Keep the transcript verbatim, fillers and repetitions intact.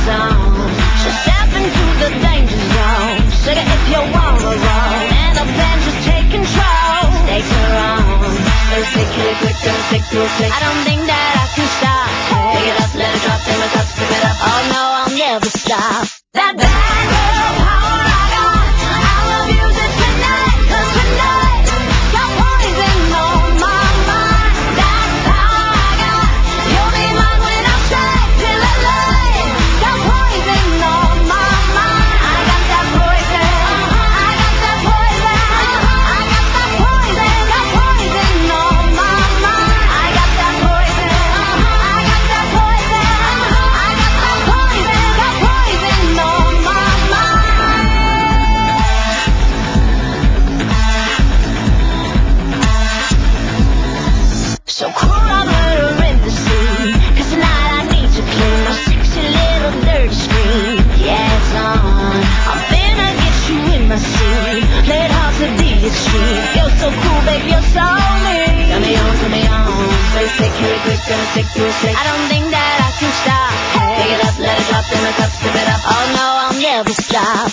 zone. So step into the danger zone. Sugar if you wanna roll, and the band just take control. Stakes are on. So sick, kill it quick, don't stick to a flick. I don't think that I can stop. Pick it up, let it drop, then look up, skip it up. Oh no, I'll never stop. That bad girl power I got, I'll abuse it tonight, 'cause tonight got poison on my mind. That's how I got. You'll be mine when I strike till I light. Got poison on my mind. I got that poison. I got that poison. I got that poison. Got poison on my mind. I got that poison. I got that poison. I got that poison. Got poison on my mind. So pour our murder in the sea, 'cause tonight I need to clean my sexy little dirty screen. Yeah, it's on. I'm finna get you in my seat. Play it hard to the extreme. You're so cool, baby, you're so mean. Turn me on, turn me on. So sick, kill it quick, gonna stick to a flick. I don't think that I can stop. Pick it up, let it drop, then look up, skip it up. Oh no, I'll never stop.